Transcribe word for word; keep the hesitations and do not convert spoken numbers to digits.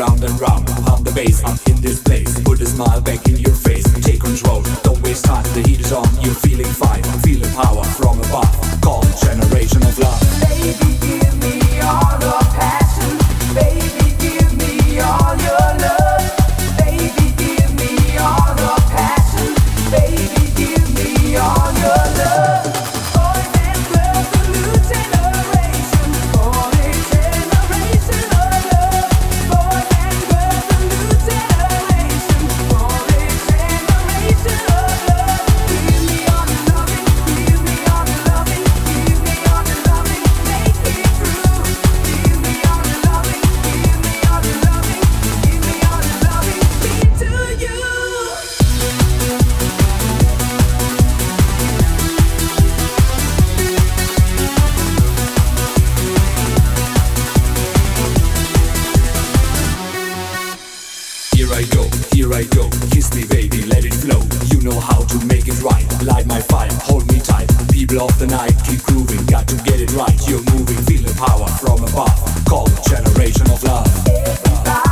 round and round. Pound the bass, I'm in this place. Put a smile back in your face. Take control, don't waste time. The heat is on, you're feeling fine. Feeling power from above. Call generation of love. Baby, give me all your passion. Baby, give me all your love. Baby, give me all your passion. Baby, give me all your love. Boys and girls, the new generation. For a generation of love. Boys and girls, the new generation. For a generation of love. Give me all the loving. Give me all the loving. Give me all the loving. Make it true. Give me all the loving. Give me all the loving. Give me all the loving. Me to you. Here I go, here I go. Kiss me, baby, let it flow. You know how to make it right. Light my fire, hold me tight. People of the night, keep grooving. Got to get it right. You're moving, feel the power from above. Call it generation of love. Everybody